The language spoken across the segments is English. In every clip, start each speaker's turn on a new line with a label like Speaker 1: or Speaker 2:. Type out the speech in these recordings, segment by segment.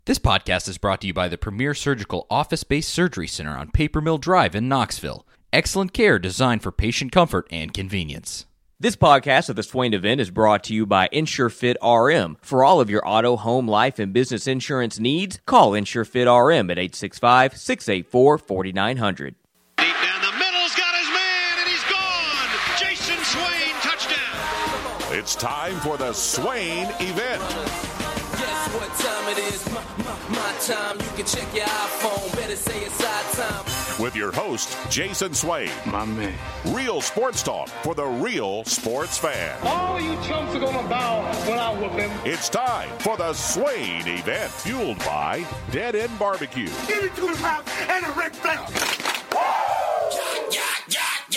Speaker 1: This podcast is brought to you by the Premier Surgical Office-Based Surgery Center on Paper Mill Drive in Knoxville. Excellent care designed for patient comfort and convenience.
Speaker 2: This podcast of the Swain event is brought to you by InsureFit RM. For all of your auto, home, life, and business insurance needs, call InsureFit RM at 865-684-4900.
Speaker 3: Deep down the middle's got his man, and he's gone. Jason Swain, touchdown.
Speaker 4: It's time for the Swain event.
Speaker 5: Guess what time it is? My time. You can check your iPhone. Better say it's our time.
Speaker 4: With your host, Jason Swain.
Speaker 6: My man.
Speaker 4: Real sports talk for the real sports fan.
Speaker 6: All you chumps are gonna bow when I whoop him.
Speaker 4: It's time for the Swain event, fueled by Dead End Barbecue.
Speaker 6: Give me 2 pounds and a Rick Flair.
Speaker 5: Yeah.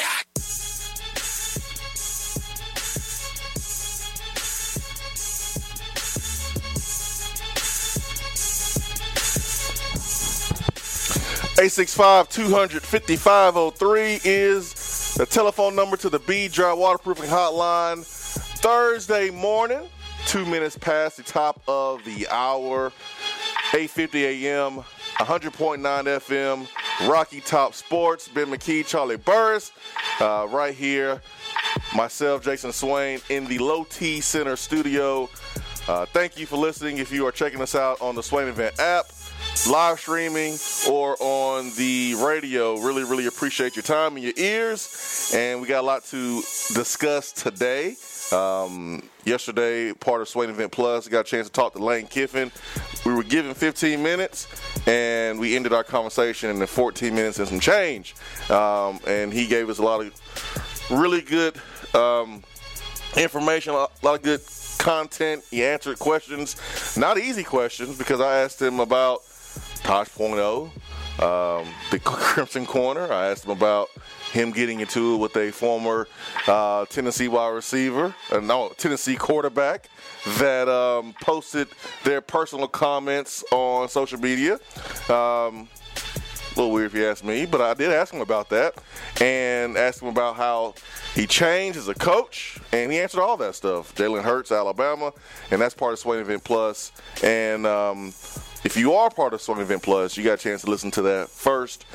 Speaker 7: 865-200-5503 is the telephone number to the B-Dry Waterproofing Hotline. Thursday morning, 2 minutes past the top of the hour, 8:50 a.m., 100.9 FM, Rocky Top Sports, Ben McKee, Charlie Burris, right here. Myself, Jason Swain, in the Low T Center studio. Thank you for listening. If you are checking us out on the Swain Event app, live streaming, or on the radio, really appreciate your time and your ears. And we got a lot to discuss today. Yesterday, part of Swain Event Plus, got a chance to talk to Lane Kiffin. We were given 15 minutes, and we ended our conversation in 14 minutes and some change. And he gave us a lot of really good information, a lot of good content. He answered questions, not easy questions, because I asked him about Tosh Point the Crimson Corner. I asked him about him getting into it with a former Tennessee Tennessee quarterback that posted their personal comments on social media. A little weird if you ask me, but I did ask him about that and asked him about how he changed as a coach, and he answered all that stuff. Jalen Hurts, Alabama, and that's part of Swain Event Plus. And if you are part of Swain Event Plus, you got a chance to listen to that first,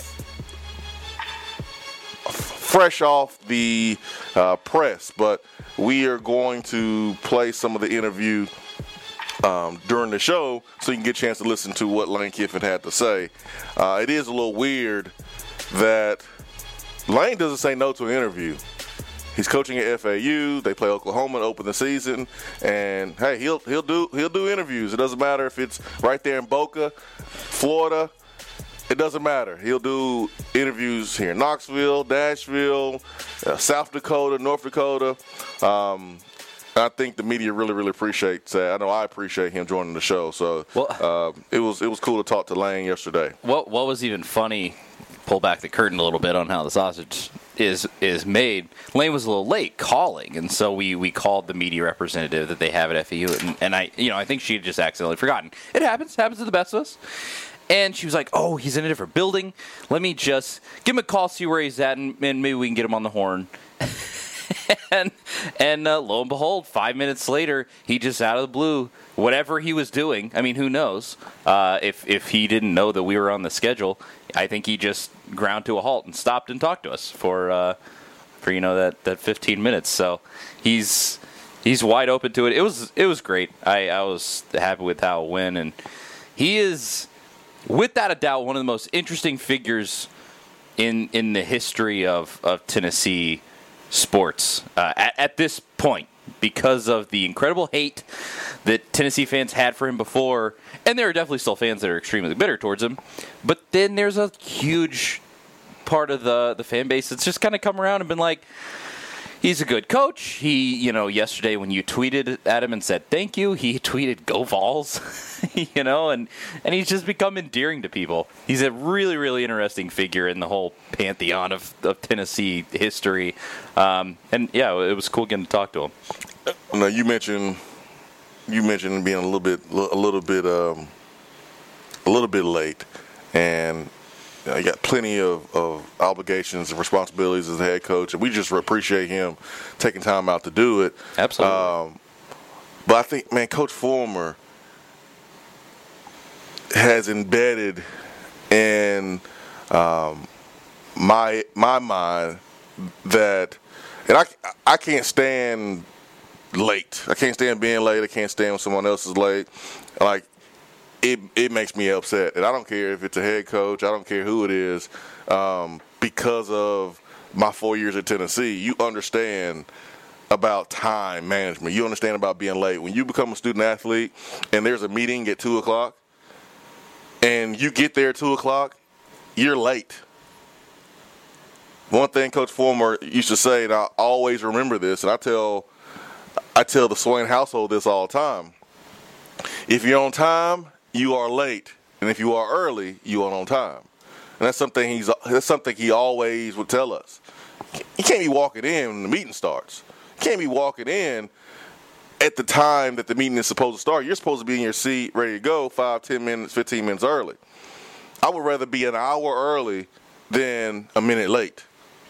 Speaker 7: fresh off the press. But we are going to play some of the interview during the show so you can get a chance to listen to what Lane Kiffin had to say. It is a little weird that Lane doesn't say no to an interview. He's coaching at FAU. They play Oklahoma to open the season, and hey, he'll do interviews. It doesn't matter if it's right there in Boca, Florida. It doesn't matter. He'll do interviews here in Knoxville, Nashville, South Dakota, North Dakota. I think the media really appreciates that. I know I appreciate him joining the show. So it was cool to talk to Lane yesterday.
Speaker 1: What was even funny, pull back the curtain a little bit on how the sausage is made. Lane was a little late calling, and so we called the media representative that they have at FAU, and I think she had just accidentally forgotten. It happens to the best of us. And she was like, "Oh, he's in a different building. Let me just give him a call, see where he's at, and maybe we can get him on the horn." and lo and behold, 5 minutes later, he just out of the blue, whatever he was doing. I mean, who knows? If he didn't know that we were on the schedule, I think he just ground to a halt and stopped and talked to us for that 15 minutes. So he's wide open to it. It was great. I was happy with how it went, and he is, without a doubt, one of the most interesting figures in the history of Tennessee sports at this point, because of the incredible hate that Tennessee fans had for him before, and there are definitely still fans that are extremely bitter towards him. But then there's a huge part of the fan base that's just kind of come around and been like, he's a good coach. He, yesterday when you tweeted at him and said thank you, he tweeted "Go Vols," and he's just become endearing to people. He's a really interesting figure in the whole pantheon of Tennessee history. And yeah, it was cool getting to talk to him.
Speaker 7: Now you mentioned being a little bit late, and he got plenty of obligations and responsibilities as a head coach, and we just appreciate him taking time out to do it.
Speaker 1: Absolutely.
Speaker 7: But I think, man, Coach Fulmer, has embedded in my mind that, and I can't stand late. I can't stand being late. I can't stand when someone else is late. Like, it makes me upset, and I don't care if it's a head coach. I don't care who it is. Because of my 4 years at Tennessee, you understand about time management. You understand about being late. When you become a student athlete and there's a meeting at 2 o'clock and you get there at 2 o'clock, you're late. One thing Coach Fulmer used to say, and I always remember this, and I tell the Swain household this all the time. If you're on time, you are late. And if you are early, you are on time. And that's something he always would tell us. You can't be walking in when the meeting starts. You can't be walking in at the time that the meeting is supposed to start. You're supposed to be in your seat, ready to go 5, 10 minutes, 15 minutes early. I would rather be an hour early than a minute late.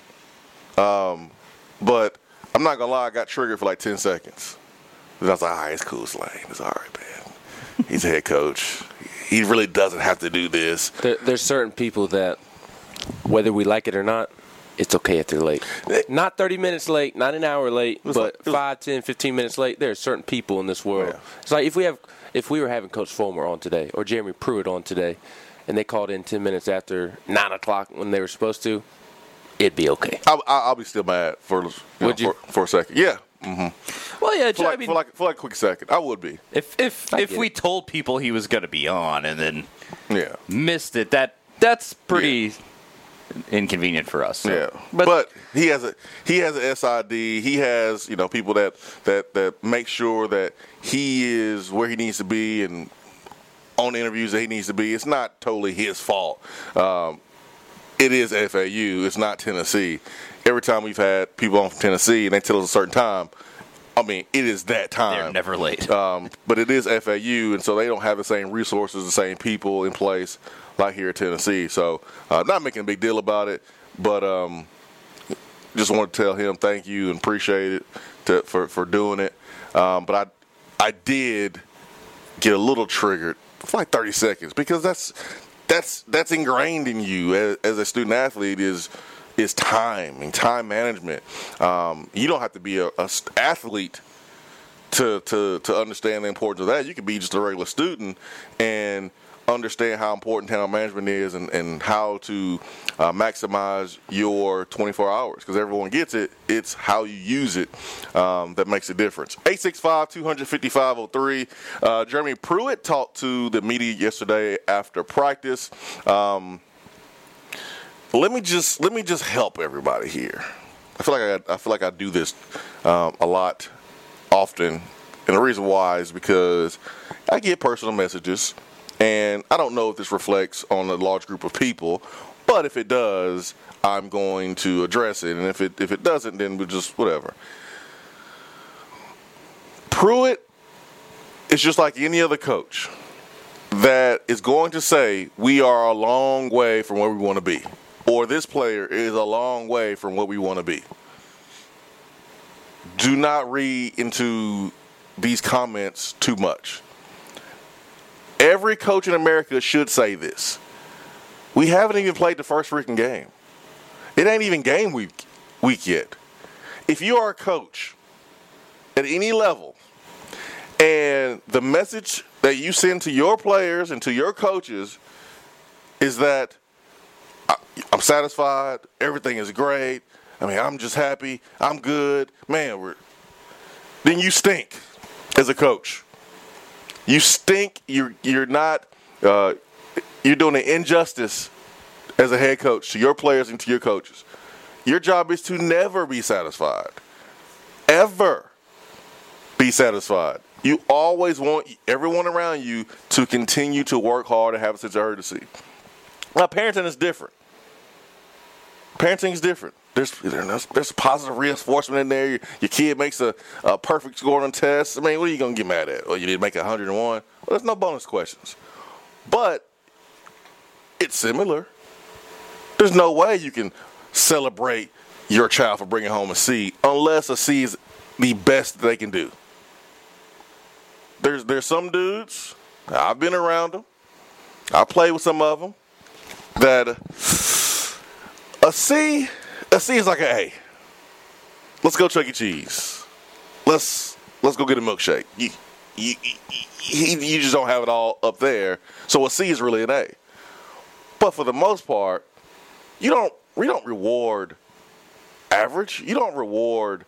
Speaker 7: But I'm not going to lie, I got triggered for like 10 seconds. And I was like, all right, it's cool, Slane. It's all right, man. He's a head coach. He really doesn't have to do this.
Speaker 8: There's certain people that, whether we like it or not, it's okay if they're late. Not 30 minutes late, not an hour late, but 5, 10, 15 minutes late. There are certain people in this world. Yeah. It's like if we were having Coach Fulmer on today or Jeremy Pruitt on today, and they called in 10 minutes after 9 o'clock when they were supposed to, it'd be okay.
Speaker 7: I'll be still mad for a second. Yeah. Mm-hmm.
Speaker 1: Well, yeah,
Speaker 7: for like a quick second, I would be.
Speaker 1: If we told people he was going to be on and then missed it, that's pretty inconvenient for us. So.
Speaker 7: Yeah, but he has a SID. He has people that make sure that he is where he needs to be and on the interviews that he needs to be. It's not totally his fault. It is FAU. It's not Tennessee. Every time we've had people on from Tennessee and they tell us a certain time, I mean, it is that time.
Speaker 1: They're never late.
Speaker 7: But it is FAU, and so they don't have the same resources, the same people in place like here at Tennessee. So not making a big deal about it, but just want to tell him thank you and appreciate it for doing it. But I did get a little triggered for like 30 seconds because that's ingrained in you as a student athlete is time and time management. You don't have to be a athlete to understand the importance of that. You could be just a regular student and understand how important time management is and how to maximize your 24 hours because everyone gets it. It's how you use it that makes a difference. 865-255-03. Jeremy Pruitt talked to the media yesterday after practice. Let me just help everybody here. I feel like I do this a lot often, and the reason why is because I get personal messages, and I don't know if this reflects on a large group of people, but if it does, I'm going to address it, and if it doesn't, then we'll just whatever. Pruitt is just like any other coach that is going to say we are a long way from where we want to be. Or this player is a long way from what we want to be. Do not read into these comments too much. Every coach in America should say this. We haven't even played the first freaking game. It ain't even game week yet. If you are a coach at any level and the message that you send to your players and to your coaches is that I'm satisfied. Everything is great. I mean, I'm just happy. I'm good. Man, then you stink as a coach. You stink. You're not. You're doing an injustice as a head coach to your players and to your coaches. Your job is to never be satisfied. Ever be satisfied. You always want everyone around you to continue to work hard and have a sense of urgency. Now, parenting is different. Parenting is different. There's positive reinforcement in there. Your kid makes a perfect score on tests. I mean, what are you going to get mad at? Oh, you didn't make 101? Well, there's no bonus questions. But it's similar. There's no way you can celebrate your child for bringing home a C unless a C is the best they can do. There's some dudes, I've been around them, I played with some of them. That a C is like an A. Let's go Chuck E. Cheese. Let's go get a milkshake. You just don't have it all up there. So a C is really an A. But for the most part, we don't reward average. You don't reward,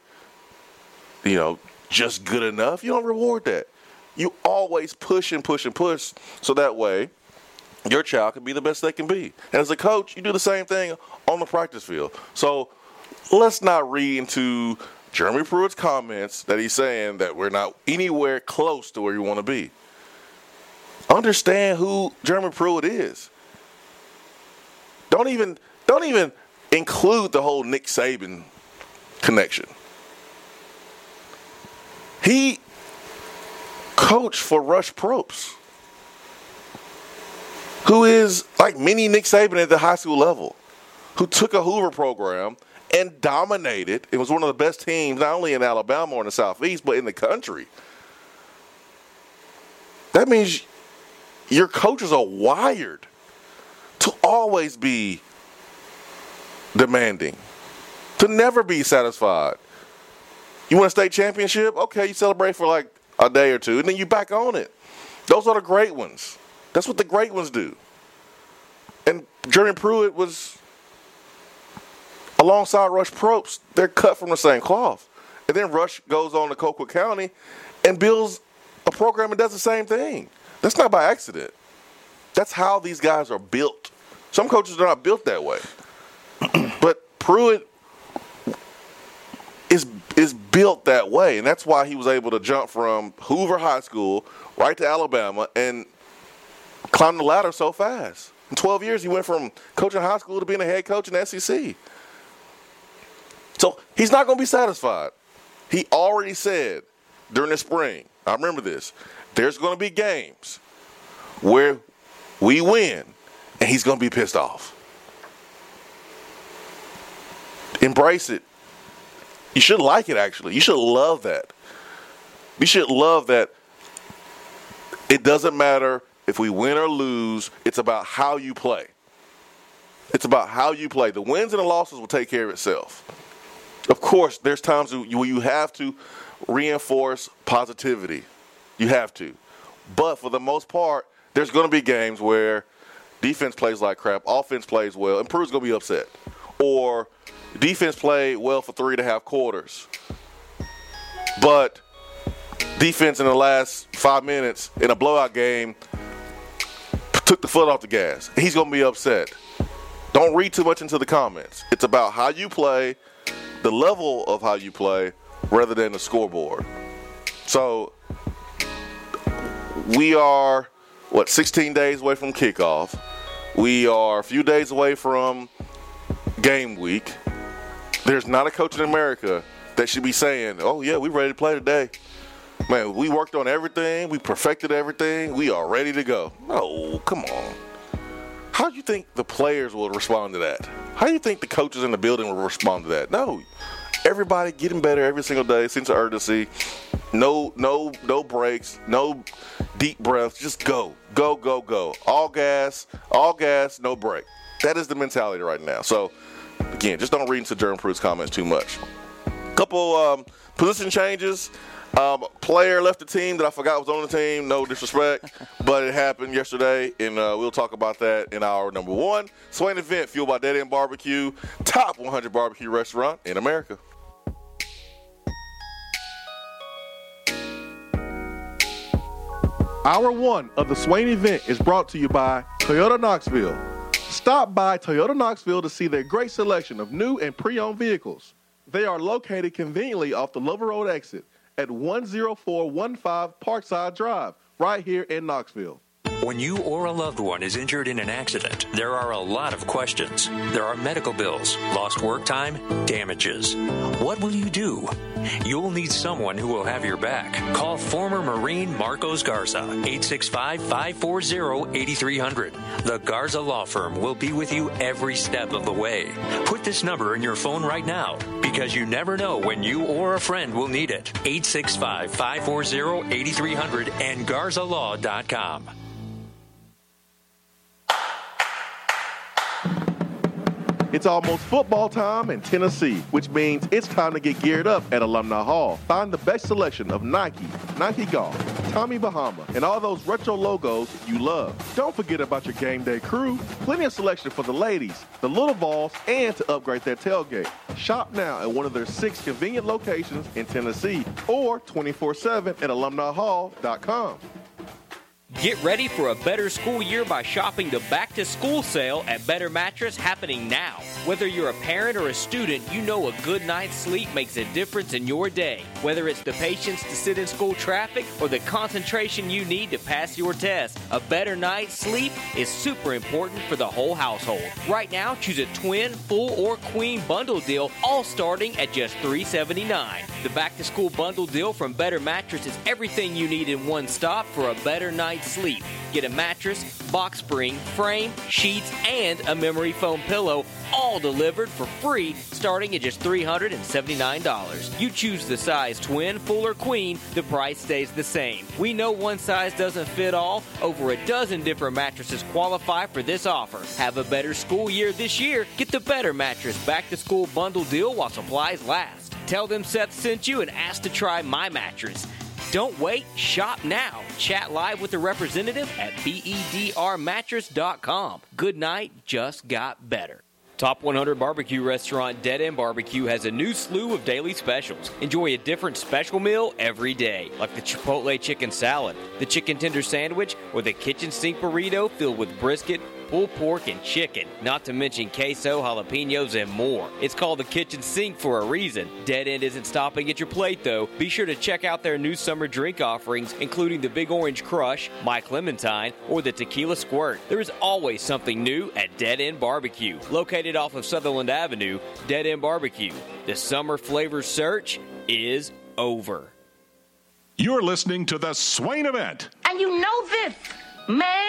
Speaker 7: just good enough. You don't reward that. You always push and push and push so that way your child can be the best they can be. And as a coach, you do the same thing on the practice field. So let's not read into Jeremy Pruitt's comments that he's saying that we're not anywhere close to where you want to be. Understand who Jeremy Pruitt is. Don't even include the whole Nick Saban connection. He coached for Rush Probst, who is like mini Nick Saban at the high school level, who took a Hoover program and dominated. It was one of the best teams, not only in Alabama or in the Southeast, but in the country. That means your coaches are wired to always be demanding, to never be satisfied. You win a state championship? Okay, you celebrate for like a day or two, and then you back on it. Those are the great ones. That's what the great ones do. And Jeremy Pruitt was alongside Rush Probst. They're cut from the same cloth. And then Rush goes on to Colquitt County and builds a program and does the same thing. That's not by accident. That's how these guys are built. Some coaches are not built that way. But Pruitt is built that way, and that's why he was able to jump from Hoover High School right to Alabama and climb the ladder so fast. In 12 years, he went from coaching high school to being a head coach in the SEC. So he's not going to be satisfied. He already said during the spring, I remember this, there's going to be games where we win, and he's going to be pissed off. Embrace it. You should like it, actually. You should love that. You should love that it doesn't matter if we win or lose. It's about how you play. It's about how you play. The wins and the losses will take care of itself. Of course, there's times where you have to reinforce positivity. You have to. But for the most part, there's going to be games where defense plays like crap, offense plays well, and Pruitt's going to be upset. Or defense played well for 3.5 quarters, but defense in the last 5 minutes in a blowout game took the foot off the gas. He's going to be upset. Don't read too much into the comments. It's about how you play, the level of how you play, rather than the scoreboard. So we are, 16 days away from kickoff. We are a few days away from game week. There's not a coach in America that should be saying, oh, yeah, we're ready to play today. Man, we worked on everything. We perfected everything. We are ready to go. No, come on. How do you think the players will respond to that? How do you think the coaches in the building will respond to that? No. Everybody getting better every single day, sense of urgency. No breaks, no deep breaths. Just go. Go, go, go. All gas, no break. That is the mentality right now. So, again, just don't read into Jeremy Pruitt's comments too much. Couple position changes. Player left the team that I forgot was on the team. No disrespect, but it happened yesterday, and we'll talk about that in our number one. Swain event fueled by Dead End Barbecue, top 100 barbecue restaurant in America.
Speaker 9: Hour one of the Swain event is brought to you by Toyota Knoxville. Stop by Toyota Knoxville to see their great selection of new and pre-owned vehicles. They are located conveniently off the Lover Road exit at 10415 Parkside Drive, right here in Knoxville.
Speaker 10: When you or a loved one is injured in an accident, there are a lot of questions. There are medical bills, lost work time, damages. What will you do? You'll need someone who will have your back. Call former Marine Marcos Garza, 865-540-8300. The Garza Law Firm will be with you every step of the way. Put this number in your phone right now, because you never know when you or a friend will need it. 865-540-8300 and GarzaLaw.com.
Speaker 9: It's almost football time in Tennessee, which means it's time to get geared up at Alumni Hall. Find the best selection of Nike, Nike Golf, Tommy Bahama, and all those retro logos you love. Don't forget about your game day crew. Plenty of selection for the ladies, the little balls, and to upgrade that tailgate. Shop now at one of their 6 convenient locations in Tennessee or 24/7 at alumnihall.com.
Speaker 2: Get ready for a better school year by shopping the Back to School sale at Better Mattress happening now. Whether you're a parent or a student, you know a good night's sleep makes a difference in your day. Whether it's the patience to sit in school traffic or the concentration you need to pass your test, a better night's sleep is super important for the whole household. Right now, choose a twin, full, or queen bundle deal, all starting at just $379. The Back to School bundle deal from Better Mattress is everything you need in one stop for a better night's sleep. Get a mattress, box spring, frame, sheets, and a memory foam pillow, all delivered for free, starting at just $379. You choose the size twin, full, or queen, the price stays the same. We know one size doesn't fit all. Over a dozen different mattresses qualify for this offer. Have a better school year this year. Get the Better Mattress Back to School bundle deal while supplies last. Tell them Seth sent you and ask to try my mattress. Don't wait, shop now. Chat live with the representative at bedrmattress.com. Good night just got better. Top 100 barbecue restaurant Dead End Barbecue has a new slew of daily specials. Enjoy a different special meal every day, like the Chipotle chicken salad, the chicken tender sandwich, or the kitchen sink burrito filled with brisket, pulled pork, and chicken, not to mention queso, jalapenos, and more. It's called the kitchen sink for a reason. Dead End isn't stopping at your plate, though. Be sure to check out their new summer drink offerings, including the Big Orange Crush, My Clementine, or the Tequila Squirt. There is always something new at Dead End Barbecue. Located off of Sutherland Avenue, Dead End Barbecue. The summer flavor search is over.
Speaker 4: You're listening to the Swain Event.
Speaker 11: And you know this, man.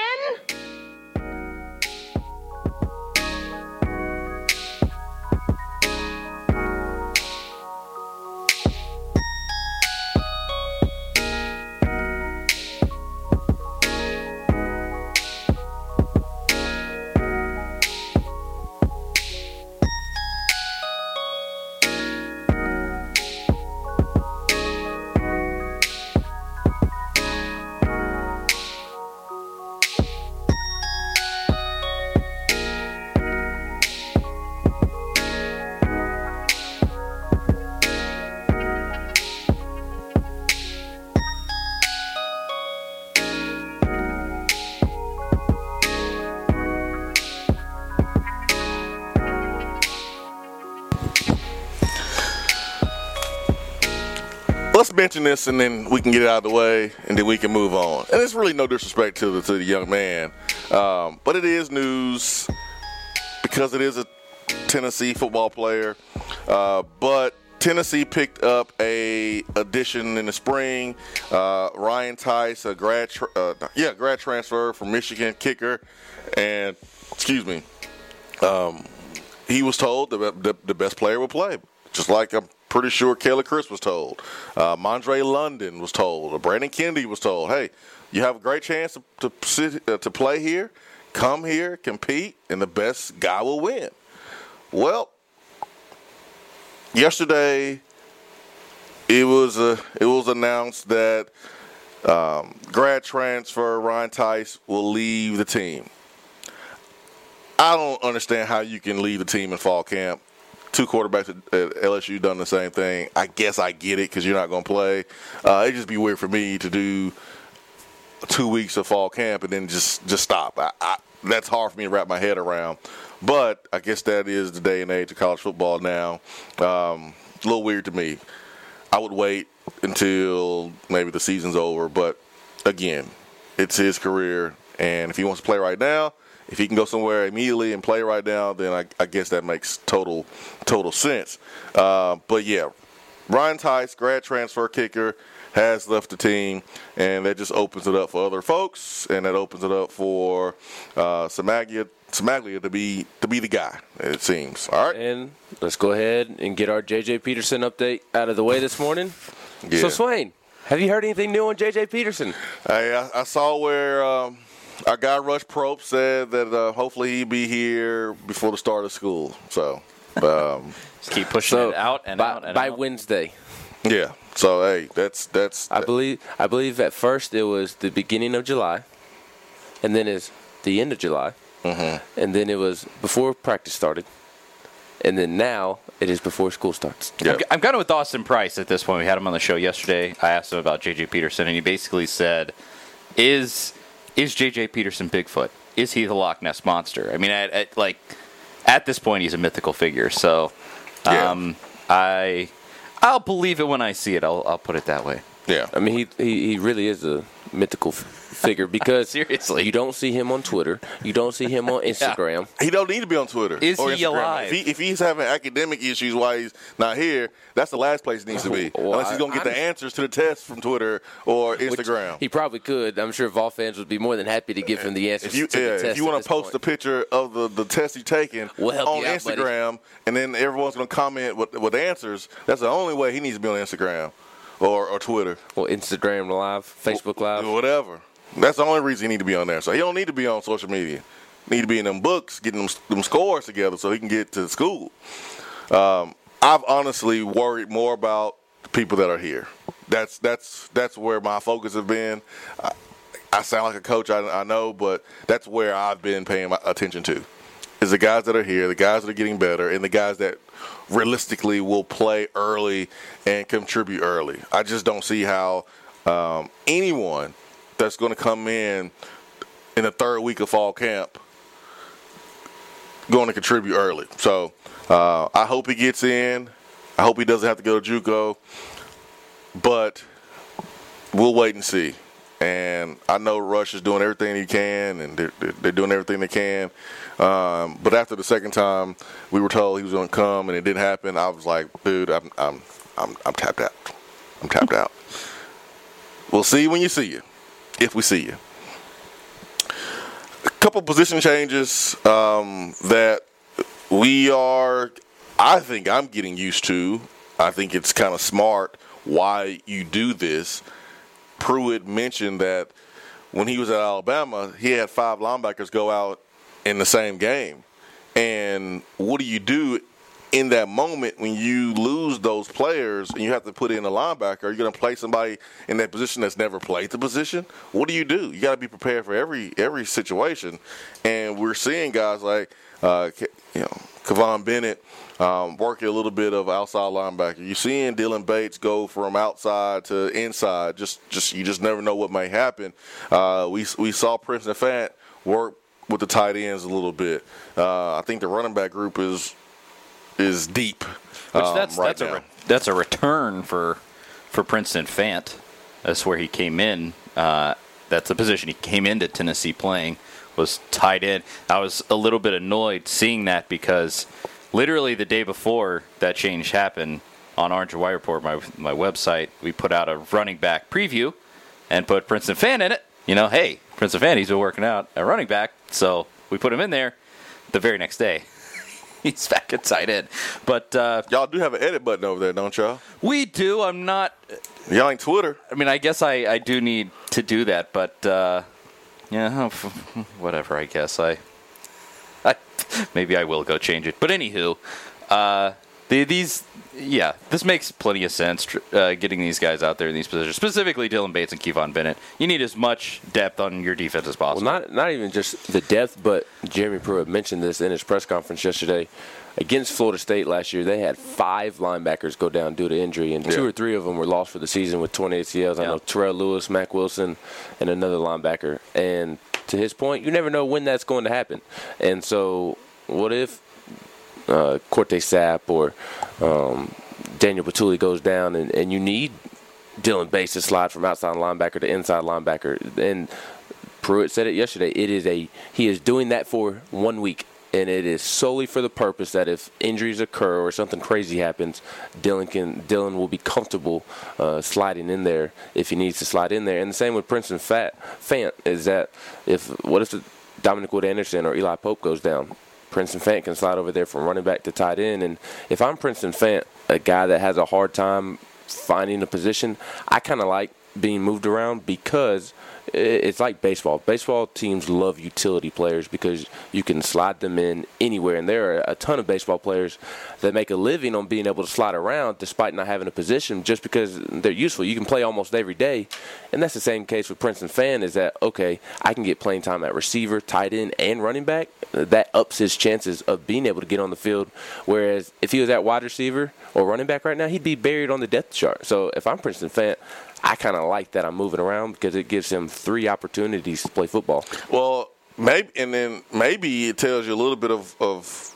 Speaker 7: Let's mention this, and then we can get it out of the way, and then we can move on. And it's really no disrespect to the young man, but it is news because it is a Tennessee football player. But Tennessee picked up a addition in the spring, Ryan Tice, a grad transfer from Michigan, kicker, and he was told the best player would play, just like I'm pretty sure Kayla Chris was told. Mondre London was told. Brandon Kennedy was told, hey, you have a great chance to play here, come here, compete, and the best guy will win. Well, yesterday it was announced that grad transfer Ryan Tice will leave the team. I don't understand how you can leave the team in fall camp. 2 quarterbacks at LSU done the same thing. I guess I get it because you're not going to play. It'd just be weird for me to do 2 weeks of fall camp and then just stop. That's hard for me to wrap my head around. But I guess that is the day and age of college football now. A little weird to me. I would wait until maybe the season's over. But, again, it's his career. And if he wants to play right now, if he can go somewhere immediately and play right now, then I guess that makes total sense. But, yeah, Ryan Tice, grad transfer kicker, has left the team, and that just opens it up for other folks, and that opens it up for Samaglia to be the guy, it seems. All right.
Speaker 8: And let's go ahead and get our J.J. Peterson update out of the way this morning.
Speaker 7: Yeah.
Speaker 8: So, Swain, have you heard anything new on J.J. Peterson?
Speaker 7: I saw where Our guy Rush Probst said that hopefully he'll be here before the start of school. So
Speaker 1: just keep pushing it out and out and
Speaker 8: by
Speaker 1: out.
Speaker 8: Wednesday.
Speaker 7: Yeah. So hey, that's.
Speaker 8: I believe at first it was the beginning of July, and then it's the end of July, and then it was before practice started, and then now it is before school starts.
Speaker 1: Yeah. I'm kind of with Austin Price at this point. We had him on the show yesterday. I asked him about J.J. Peterson, and he basically said, "Is J.J. Peterson Bigfoot? Is he the Loch Ness Monster?" I mean, at this point, he's a mythical figure. So, I'll believe it when I see it. I'll put it that way.
Speaker 7: Yeah.
Speaker 8: I mean, he really is a mythical figure because
Speaker 1: seriously,
Speaker 8: you don't see him on Twitter, you don't see him on Instagram.
Speaker 7: Yeah. He don't need to be on Twitter.
Speaker 1: Is
Speaker 7: or
Speaker 1: he
Speaker 7: Instagram.
Speaker 1: alive?
Speaker 7: If he's having academic issues while he's not here, that's the last place he needs to be.
Speaker 8: Well,
Speaker 7: unless he's going to get the answers to the test from Twitter or Instagram.
Speaker 8: He probably could. I'm sure Vol fans would be more than happy to give him the answers to the test.
Speaker 7: If you want to post a picture of the test you're taking on Instagram, and then everyone's going to comment with answers, that's the only way he needs to be on Instagram or Twitter.
Speaker 8: Or Instagram Live, Facebook Live.
Speaker 7: Whatever. That's the only reason he need to be on there. So he don't need to be on social media. He need to be in them books, getting them scores together so he can get to school. I've honestly worried more about the people that are here. That's where my focus has been. I sound like a coach, I know, but that's where I've been paying my attention to. Is the guys that are here, the guys that are getting better, and the guys that realistically will play early and contribute early. I just don't see how anyone that's going to come in the third week of fall camp going to contribute early. So I hope he gets in. I hope he doesn't have to go to JUCO. But we'll wait and see. And I know Rush is doing everything he can, and they're doing everything they can. But after the second time we were told he was going to come and it didn't happen, I was like, dude, I'm tapped out. I'm tapped out. We'll see you when you see you. If we see you. A couple position changes that I think I'm getting used to. I think it's kind of smart why you do this. Pruitt mentioned that when he was at Alabama, he had 5 linebackers go out in the same game. And what do you do in that moment when you lose those players and you have to put in a linebacker? Are you going to play somebody in that position that's never played the position? What do? You got to be prepared for every situation. And we're seeing guys like Kevon Bennett working a little bit of outside linebacker. You're seeing Dylan Bates go from outside to inside. You just never know what may happen. We saw Princeton Fant work with the tight ends a little bit. I think the running back group is deep.
Speaker 1: That's a return for Princeton Fant. That's where he came in. That's the position he came into Tennessee playing, was tight end. I was a little bit annoyed seeing that because literally the day before that change happened on Orange and White Report, my website, we put out a running back preview and put Princeton Fant in it. Hey, Princeton Fant, he's been working out at running back, so we put him in there the very next day. He's back at tight end. But
Speaker 7: y'all do have an edit button over there, don't y'all?
Speaker 1: We do. I'm not.
Speaker 7: Y'all ain't Twitter.
Speaker 1: I mean, I guess I do need to do that, but whatever. I guess I maybe I will go change it. But anywho, this makes plenty of sense. Getting these guys out there in these positions, specifically Dylan Bates and Kevon Bennett. You need as much depth on your defense as possible.
Speaker 8: Well, not even just the depth, but Jeremy Pruitt mentioned this in his press conference yesterday. Against Florida State last year, they had 5 linebackers go down due to injury, and 2 or 3 of them were lost for the season with torn ACLs. I know Terrell Lewis, Mac Wilson, and another linebacker. And to his point, you never know when that's going to happen. And so what if Corte Sapp or Daniel Batuli goes down and you need Dylan Bates to slide from outside linebacker to inside linebacker? And Pruitt said it yesterday. He is doing that for 1 week. And it is solely for the purpose that if injuries occur or something crazy happens, Dylan will be comfortable sliding in there if he needs to slide in there. And the same with Princeton Fant is that if Dominic Wood Anderson or Eli Pope goes down, Princeton Fant can slide over there from running back to tight end. And if I'm Princeton Fant, a guy that has a hard time finding a position, I kind of like being moved around because It's like baseball. Baseball teams love utility players because you can slide them in anywhere. And there are a ton of baseball players that make a living on being able to slide around despite not having a position just because they're useful. You can play almost every day. And that's the same case with Princeton Fan is that, okay, I can get playing time at receiver, tight end, and running back. That ups his chances of being able to get on the field. Whereas if he was at wide receiver or running back right now, he'd be buried on the depth chart. So if I'm Princeton Fan, I kind of like that I'm moving around because it gives him 3 opportunities to play football.
Speaker 7: Well, maybe it tells you a little bit of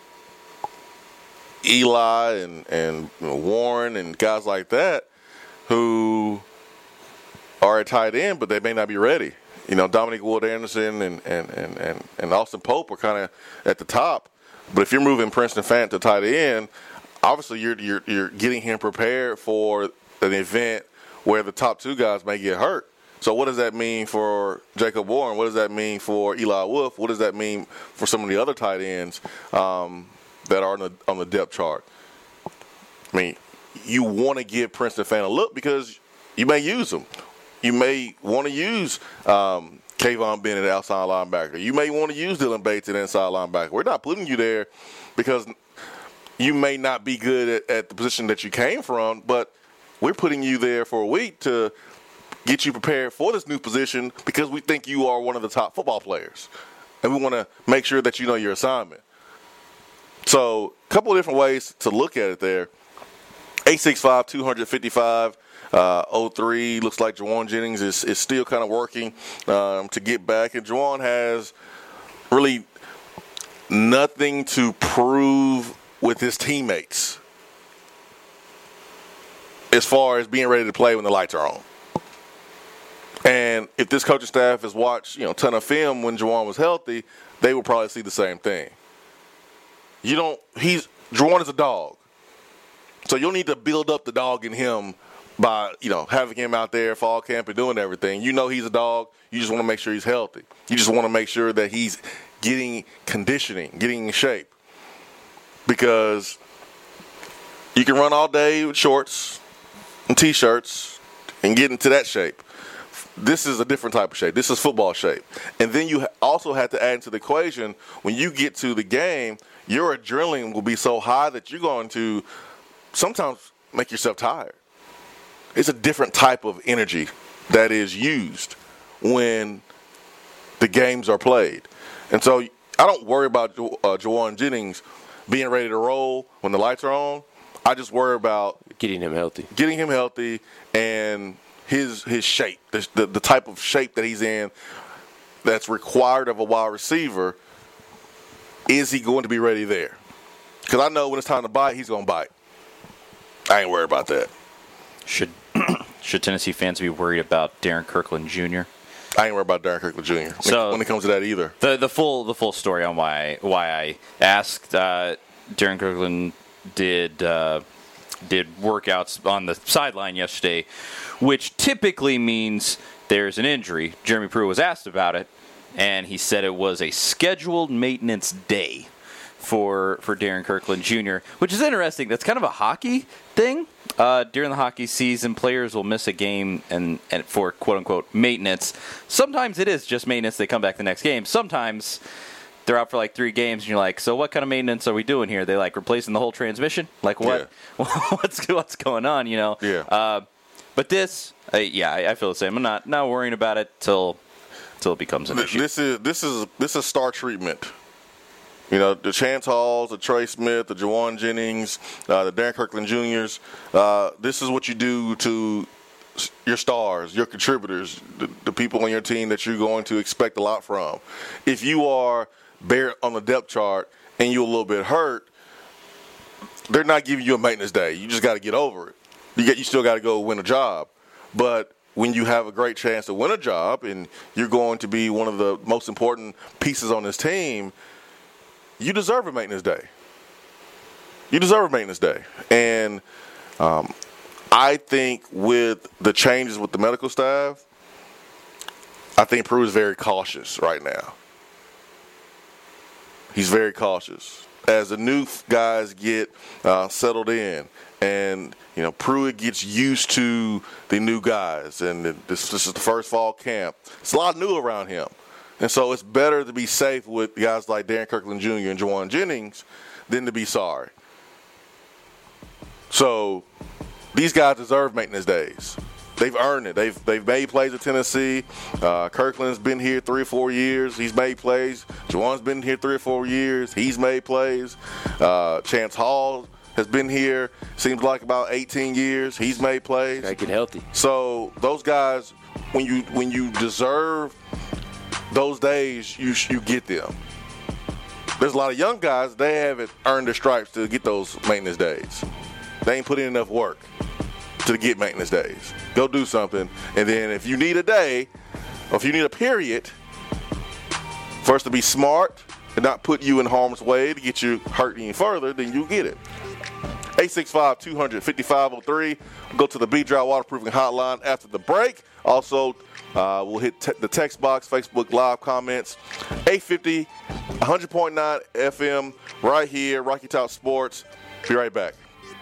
Speaker 7: Eli and Warren and guys like that who are at tight end, but they may not be ready. Dominic Wood-Anderson and Austin Pope are kind of at the top. But if you're moving Princeton Fant to tight end, obviously you're getting him prepared for an event where the top 2 guys may get hurt. So what does that mean for Jacob Warren? What does that mean for Eli Wolf? What does that mean for some of the other tight ends that are on the depth chart? I mean, you want to give Princeton Fan a look because you may use them. You may want to use Kayvon Bennett, outside linebacker. You may want to use Dylan Bates at inside linebacker. We're not putting you there because you may not be good at the position that you came from, but we're putting you there for a week to get you prepared for this new position because we think you are one of the top football players. And we want to make sure that you know your assignment. So a couple of different ways to look at it there. 865-255-03. Looks like Jauan Jennings is still kind of working to get back. And Jauan has really nothing to prove with his teammates as far as being ready to play when the lights are on. And if this coaching staff has watched, a ton of film when Jauan was healthy, they will probably see the same thing. Jauan is a dog. So you'll need to build up the dog in him by, having him out there fall camp and doing everything. He's a dog. You just want to make sure he's healthy. You just want to make sure that he's getting conditioning, getting in shape. Because you can run all day with shorts and T-shirts and get into that shape. This is a different type of shape. This is football shape. And then you also have to add into the equation, when you get to the game, your adrenaline will be so high that you're going to sometimes make yourself tired. It's a different type of energy that is used when the games are played. And so I don't worry about Jauan Jennings being ready to roll when the lights are on. I just worry about
Speaker 8: getting him healthy
Speaker 7: and his shape, the type of shape that he's in that's required of a wide receiver. Is he going to be ready there? Because I know when it's time to bite, he's going to bite. I ain't worried about that.
Speaker 1: Should Tennessee fans be worried about Darren Kirkland Jr.?
Speaker 7: I ain't worried about Darren Kirkland Jr. when it comes to that either.
Speaker 1: The full story on why I asked Darren Kirkland did workouts on the sideline yesterday, which typically means there's an injury. Jeremy Pruitt was asked about it, and he said it was a scheduled maintenance day for Darren Kirkland Jr., which is interesting. That's kind of a hockey thing. During the hockey season, players will miss a game and for quote-unquote maintenance. Sometimes it is just maintenance. They come back the next game. Sometimes they're out for like 3 games, and you're like, so what kind of maintenance are we doing here? They like replacing the whole transmission? Like what? Yeah. What's going on?
Speaker 7: Yeah.
Speaker 1: But this, I feel the same. I'm not worrying about it till it becomes an issue.
Speaker 7: This is star treatment. The Chance Halls, the Trey Smith, the Jauan Jennings, the Darren Kirkland Jr.'s. This is what you do to your stars, your contributors, the people on your team that you're going to expect a lot from. If you are bare on the depth chart and you're a little bit hurt, they're not giving you a maintenance day. You just got to get over it. You still got to go win a job. But when you have a great chance to win a job and you're going to be one of the most important pieces on this team, you deserve a maintenance day. And I think with the changes with the medical staff, I think Pruitt is very cautious right now. He's very cautious. As the new guys get settled in and, Pruitt gets used to the new guys, and this is the first fall camp, it's a lot new around him. And so it's better to be safe with guys like Darren Kirkland Jr. and Juwan Jennings than to be sorry. So these guys deserve maintenance days. They've earned it. They've made plays at Tennessee. Kirkland's been here 3 or 4 years. He's made plays. Juwan's been here 3 or 4 years. He's made plays. Chance Hall has been here, seems like about 18 years. He's made plays.
Speaker 8: Gotta get healthy.
Speaker 7: So those guys, when you deserve those days, you get them. There's a lot of young guys, they haven't earned their stripes to get those maintenance days. They ain't put in enough work to get maintenance days. Go do something, and then if you need a day, or if you need a period, for us to be smart and not put you in harm's way to get you hurt any further, then you get it. 865-200-5503. Go to the B-Dry Waterproofing Hotline after the break. Also, we'll hit the text box, Facebook Live comments. 850, 100.9 FM, right here, Rocky Top Sports. Be right back.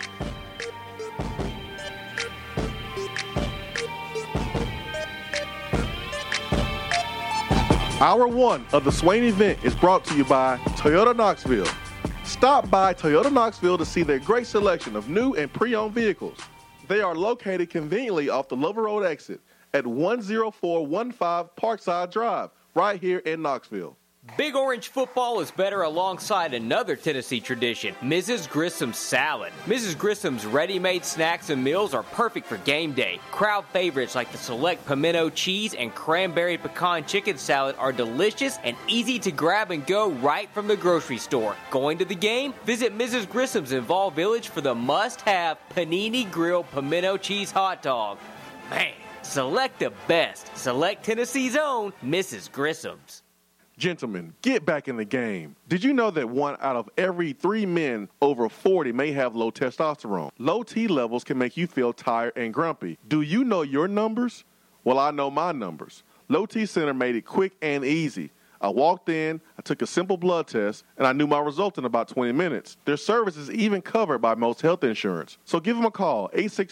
Speaker 9: Hour 1 of the Swain event is brought to you by Toyota Knoxville. Stop by Toyota Knoxville to see their great selection of new and pre-owned vehicles. They are located conveniently off the Lover Road exit at 10415 Parkside Drive, right here in Knoxville.
Speaker 2: Big Orange football is better alongside another Tennessee tradition, Mrs. Grissom's salad. Mrs. Grissom's ready-made snacks and meals are perfect for game day. Crowd favorites like the select pimento cheese and cranberry pecan chicken salad are delicious and easy to grab and go right from the grocery store. Going to the game? Visit Mrs. Grissom's in Vol Village for the must-have panini grilled pimento cheese hot dog. Man, select the best. Select Tennessee's own Mrs. Grissom's.
Speaker 9: Gentlemen, get back in the game. Did you know that 1 out of every 3 men over 40 may have low testosterone? Low T levels can make you feel tired and grumpy. Do you know your numbers? Well, I know my numbers. Low T Center made it quick and easy. I walked in, I took a simple blood test, and I knew my result in about 20 minutes. Their service is even covered by most health insurance. So give them a call,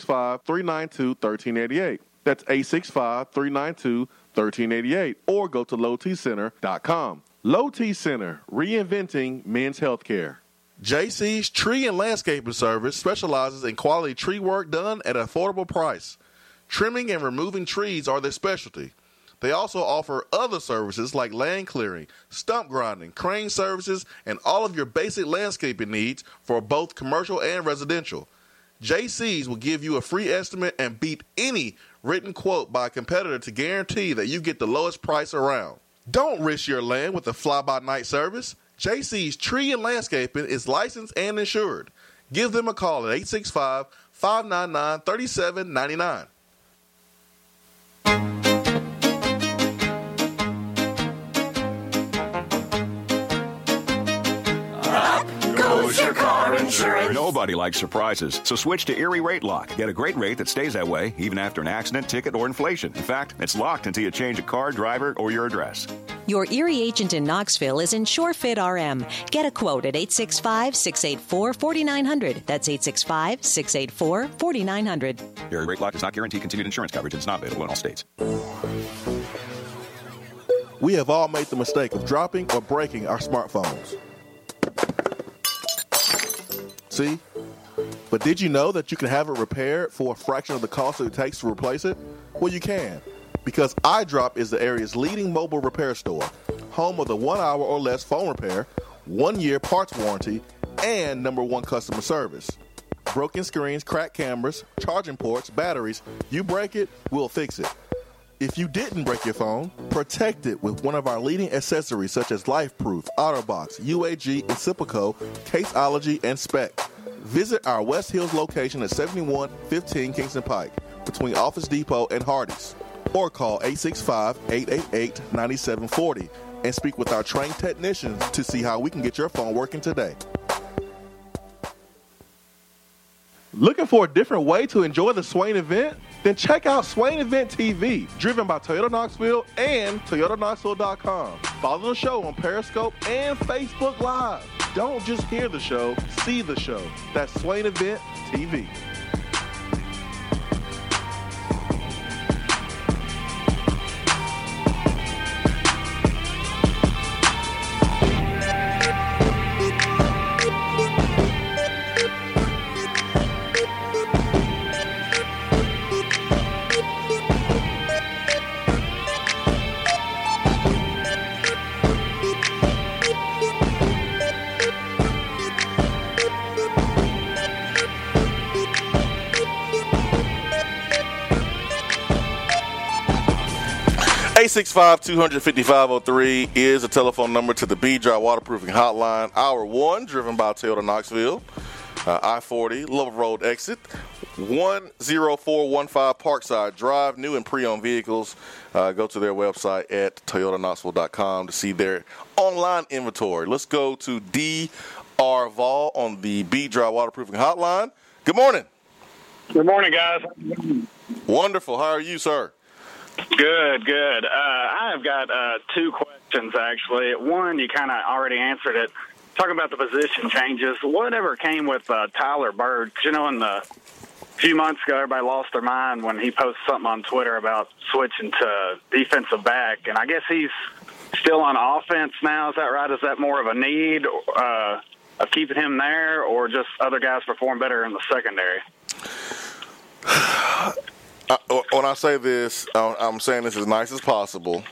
Speaker 9: 865-392-1388. That's 865-392-1388, or go to lowtcenter.com. Low T Center, reinventing men's healthcare.
Speaker 12: JC's Tree and Landscaping Service specializes in quality tree work done at an affordable price. Trimming and removing trees are their specialty. They also offer other services like land clearing, stump grinding, crane services, and all of your basic landscaping needs for both commercial and residential. JC's will give you a free estimate and beat any written quote by a competitor to guarantee that you get the lowest price around. Don't risk your land with a fly-by-night service. JC's Tree and Landscaping is licensed and insured. Give them a call at 865-599-3799.
Speaker 13: Your car insurance. Nobody likes surprises, so switch to Erie Rate Lock. Get a great rate that stays that way even after an accident, ticket, or inflation. In fact, it's locked until you change a car, driver, or your address.
Speaker 14: Your Erie agent in Knoxville is InsureFit RM. Get a quote at 865-684-4900. That's 865-684-4900.
Speaker 13: Erie Rate Lock does not guarantee continued insurance coverage. It's not available in all states.
Speaker 9: We have all made the mistake of dropping or breaking our smartphones. See? But did you know that you can have it repaired for a fraction of the cost that it takes to replace it? Well, you can, because iDrop is the area's leading mobile repair store, home of the 1 hour or less phone repair, 1-year parts warranty, and #1 customer service. Broken screens, cracked cameras, charging ports, batteries, you break it, we'll fix it. If you didn't break your phone, protect it with one of our leading accessories such as LifeProof, OtterBox, UAG, Incipico, Caseology, and Spec. Visit our West Hills location at 7115 Kingston Pike between Office Depot and Hardee's, or call 865-888-9740 and speak with our trained technicians to see how we can get your phone working today. Looking for a different way to enjoy the Swain event? Then check out Swain Event TV, driven by Toyota Knoxville and ToyotaKnoxville.com. Follow the show on Periscope and Facebook Live. Don't just hear the show, see the show. That's Swain Event TV.
Speaker 7: Eight 255 is the telephone number to the B-Dry Waterproofing Hotline. Hour 1, driven by Toyota Knoxville. I-40, Love Road exit. 10415 Parkside Drive. New and pre-owned vehicles. Go to their website at ToyotaKnoxville.com to see their online inventory. Let's go to D.R. Vall on the B-Dry Waterproofing Hotline. Good morning.
Speaker 15: Good morning, guys.
Speaker 7: Wonderful. How are you, sir?
Speaker 15: Good. I have got two questions, actually. One, you kind of already answered it. Talking about the position changes, whatever came with Tyler Bird? 'Cause, in the few months ago, everybody lost their mind when he posted something on Twitter about switching to defensive back, and I guess he's still on offense now. Is that right? Is that more of a need of keeping him there, or just other guys perform better in the secondary?
Speaker 7: When I say this, I'm saying this as nice as possible.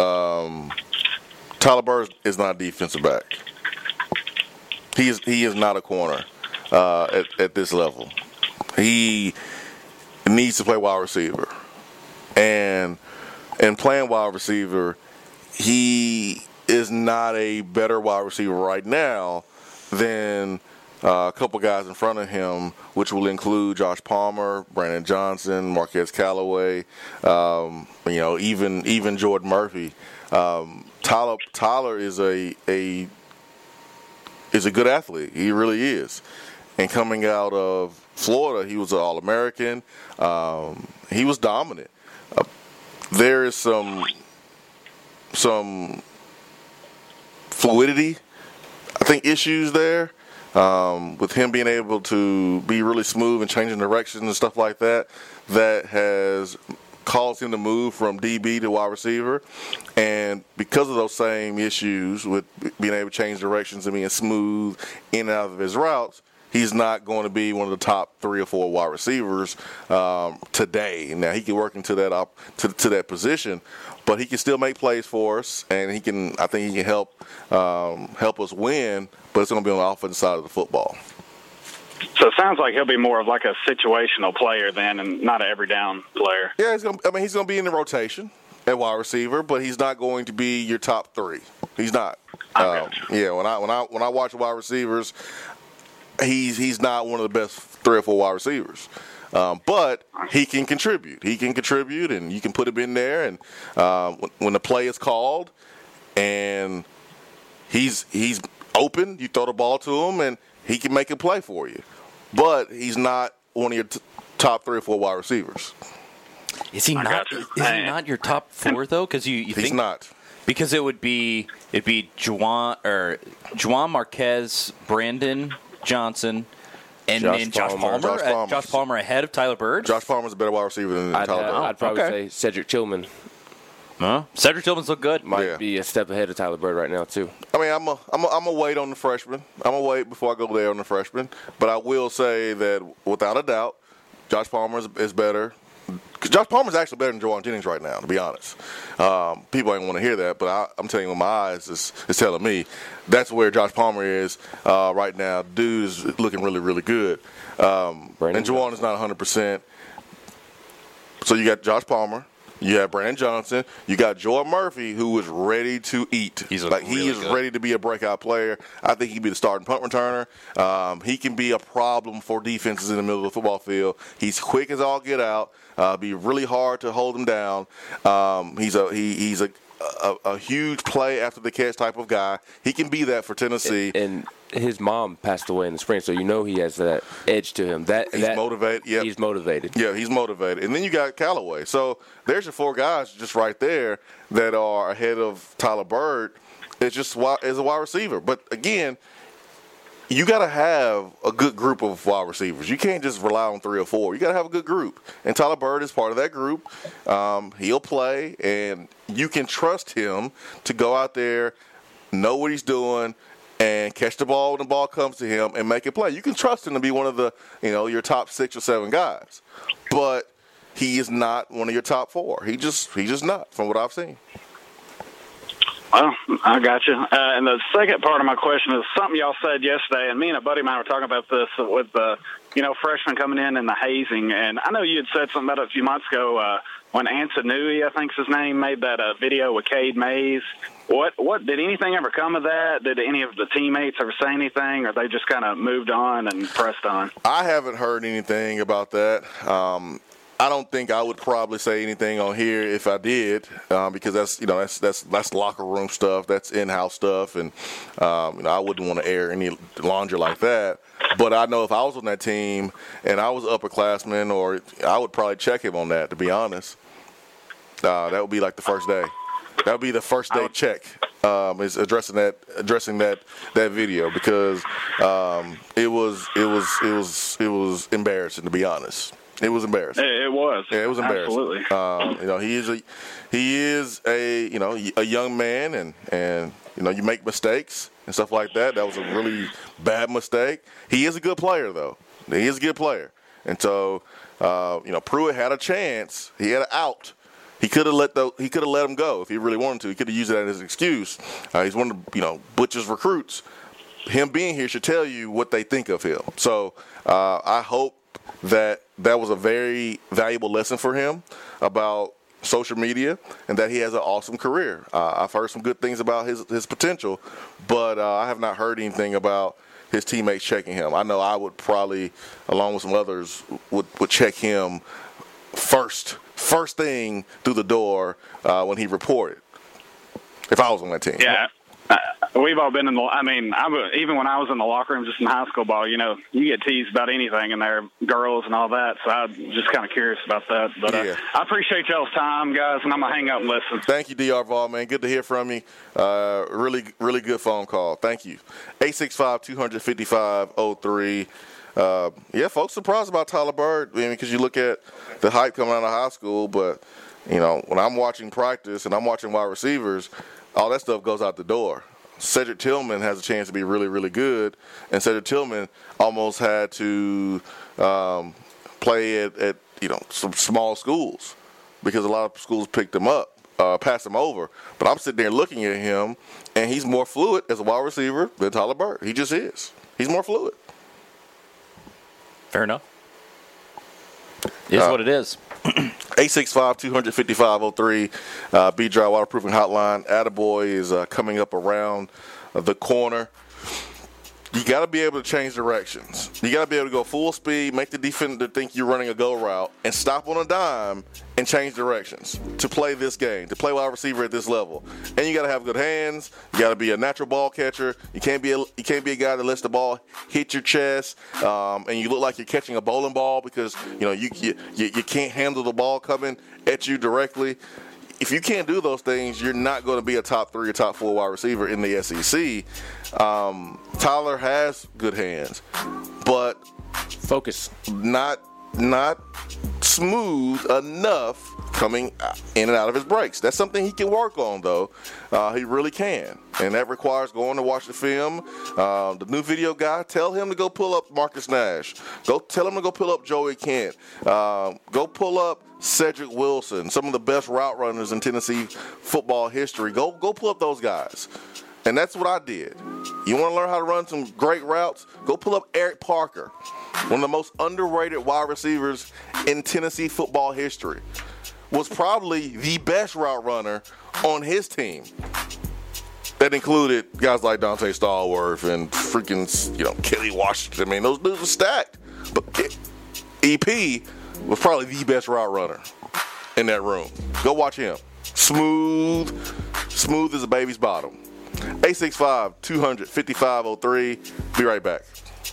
Speaker 7: Tyler Bird is not a defensive back. He is not a corner at this level. He needs to play wide receiver, and playing wide receiver, he is not a better wide receiver right now than a couple guys in front of him, which will include Josh Palmer, Brandon Johnson, Marquez Callaway, even Jordan Murphy. Tyler is a good athlete. He really is. And coming out of Florida, he was an All-American. He was dominant. There is some fluidity, I think, issues there. With him being able to be really smooth and changing directions and stuff like that, that has caused him to move from DB to wide receiver. And because of those same issues with being able to change directions and being smooth in and out of his routes, he's not going to be one of the top 3 or 4 wide receivers today. Now, he can work into that to that position, but he can still make plays for us, and I think he can help us win. But it's going to be on the offensive side of the football.
Speaker 15: So it sounds like he'll be more of like a situational player then, and not an every down player.
Speaker 7: Yeah, he's going to be in the rotation at wide receiver, but he's not going to be your top 3. He's not.
Speaker 15: Okay.
Speaker 7: When I watch wide receivers, he's not one of the best 3 or 4 wide receivers. But he can contribute. And you can put him in there. And when the play is called, and he's open, you throw the ball to him, and he can make a play for you. But he's not one of your top 3 or 4 wide receivers.
Speaker 1: Is he not? Is he not your top 4 though? Because you think
Speaker 7: he's not.
Speaker 1: Because it'd be Juwan Marquez, Brandon Johnson, and Josh Palmer. Josh Palmer ahead of Tyler Bird.
Speaker 7: Josh Palmer's a better wide receiver than Tyler Bird.
Speaker 8: I'd probably say Cedric Tillman.
Speaker 1: Cedric Tillman's look good.
Speaker 8: Might be a step ahead of Tyler Bird right now too.
Speaker 7: I mean, I'm a wait on the freshman. I'm gonna wait before I go there on the freshman. But I will say that without a doubt, Josh Palmer is better. Josh Palmer's actually better than Juwan Jennings right now, to be honest. People ain't want to hear that, but I'm telling you, with my eyes is telling me that's where Josh Palmer is right now. Dude is looking really, really good. And Juwan is not 100%. So you got Josh Palmer. You have Brandon Johnson. You got Jordan Murphy, who is ready to eat. He is ready to be a breakout player. I think he can be the starting punt returner. He can be a problem for defenses in the middle of the football field. He's quick as all get out. Be really hard to hold him down. He's a a huge play after the catch type of guy. He can be that for Tennessee.
Speaker 8: And his mom passed away in the spring, so he has that edge to him.
Speaker 7: He's motivated. Yep.
Speaker 8: He's motivated.
Speaker 7: Yeah, he's motivated. And then you got Callaway. So there's your 4 guys just right there that are ahead of Tyler Byrd. It's just as a wide receiver. But again, you got to have a good group of wide receivers. You can't just rely on 3 or 4. You got to have a good group. And Tyler Byrd is part of that group. He'll play, and you can trust him to go out there, know what he's doing, and catch the ball when the ball comes to him and make a play. You can trust him to be one of the, your top 6 or 7 guys. But he is not one of your top 4. He's just not, from what I've seen.
Speaker 15: Well, I got you. And the second part of my question is something y'all said yesterday, and me and a buddy of mine were talking about this with the, freshmen coming in and the hazing. And I know you had said something about it a few months ago when Ansanui, I think's his name, made that video with Cade Mays. What did anything ever come of that? Did any of the teammates ever say anything, or they just kind of moved on and pressed on?
Speaker 7: I haven't heard anything about that. I don't think I would probably say anything on here if I did, because that's locker room stuff, that's in-house stuff, and I wouldn't want to air any laundry like that. But I know if I was on that team and I was upperclassman, or I would probably check him on that. To be honest, that would be like the first day. That would be the first day check. Is addressing that video, because it was embarrassing, to be honest. It was embarrassing.
Speaker 15: It was.
Speaker 7: Yeah, it was embarrassing.
Speaker 15: Absolutely.
Speaker 7: He is a young man, and you make mistakes and stuff like that. That was a really bad mistake. He is a good player, though. He is a good player, and so Pruitt had a chance. He had an out. He could have let him go if he really wanted to. He could have used that as an excuse. He's one of Butch's recruits. Him being here should tell you what they think of him. So I hope that was a very valuable lesson for him about social media, and that he has an awesome career. I've heard some good things about his potential, but I have not heard anything about his teammates checking him. I know I would probably, along with some others, would check him first thing through the door when he reported, if I was on that team.
Speaker 15: Yeah. We've all been even when I was in the locker room just in high school ball, you get teased about anything in there, girls and all that. So I'm just kind of curious about that. But I appreciate y'all's time, guys, and I'm going to hang up and listen.
Speaker 7: Thank you, D.R. Vol, man. Good to hear from you. Really, really good phone call. Thank you. 865-255-03. Folks surprised about Tyler Byrd, because you look at the hype coming out of high school, but, when I'm watching practice and I'm watching wide receivers, all that stuff goes out the door. Cedric Tillman has a chance to be really, really good, and Cedric Tillman almost had to play at some small schools because a lot of schools picked him up, passed him over. But I'm sitting there looking at him, and he's more fluid as a wide receiver than Tyler Byrd. He just is. He's more fluid.
Speaker 1: Fair enough. It is what it is.
Speaker 7: 865-255-03, B-Dry Waterproofing Hotline. Attaboy is coming up around the corner. You got to be able to change directions. You got to be able to go full speed, make the defender think you're running a go route, and stop on a dime and change directions to play this game, to play wide receiver at this level. And you got to have good hands. You got to be a natural ball catcher. You can't be a guy that lets the ball hit your chest, and you look like you're catching a bowling ball because you can't handle the ball coming at you directly. If you can't do those things, you're not going to be a top 3 or top 4 wide receiver in the SEC. Tyler has good hands, but
Speaker 8: focus
Speaker 7: not smooth enough coming in and out of his breaks. That's something he can work on, though. He really can, and that requires going to watch the film. The new video guy, tell him to go pull up Marcus Nash. Go tell him to go pull up Joey Kent. Go pull up Cedric Wilson, some of the best route runners in Tennessee football history. Go pull up those guys. And that's what I did. You want to learn how to run some great routes? Go pull up Eric Parker, one of the most underrated wide receivers in Tennessee football history. Was probably the best route runner on his team. That included guys like Dante Stallworth and freaking, Kelly Washington. Those dudes were stacked. But EP was probably the best route runner in that room. Go watch him. Smooth, smooth as a baby's bottom. 865-200-5503. Be right back.